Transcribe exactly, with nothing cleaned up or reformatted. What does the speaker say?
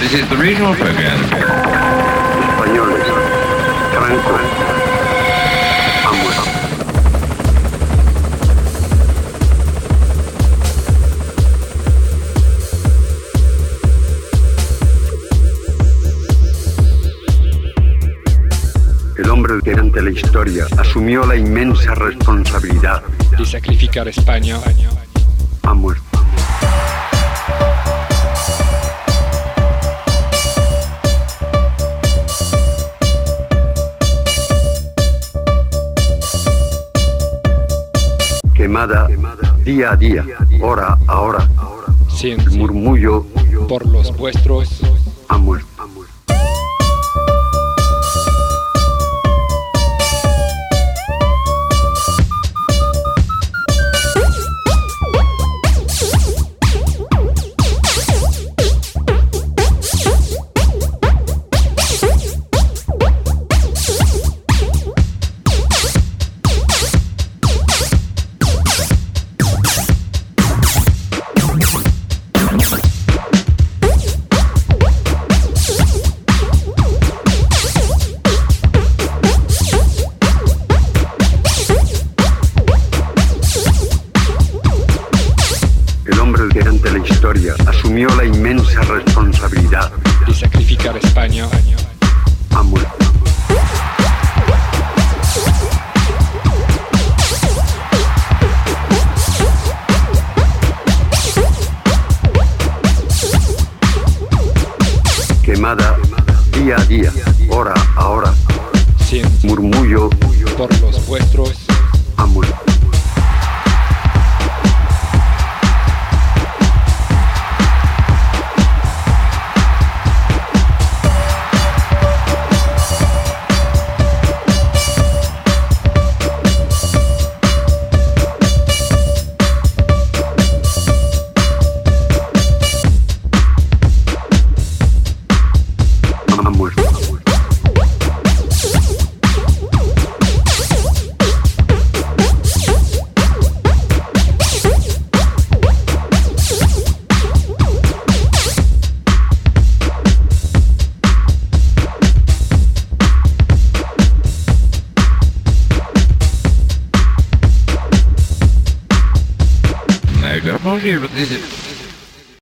This is the regional program. Españoles, Franco ha muerto. El hombre que ante la historia asumió la inmensa responsabilidad de sacrificar España ha muerto. Quemada día a día, hora a hora, sí, el murmullo por los vuestros ha muerto. Asumió la inmensa responsabilidad de sacrificar España ha muerto. Quemada día a día, hora a hora, sí, murmullo por los vuestros ha muerto. No, don't believe it.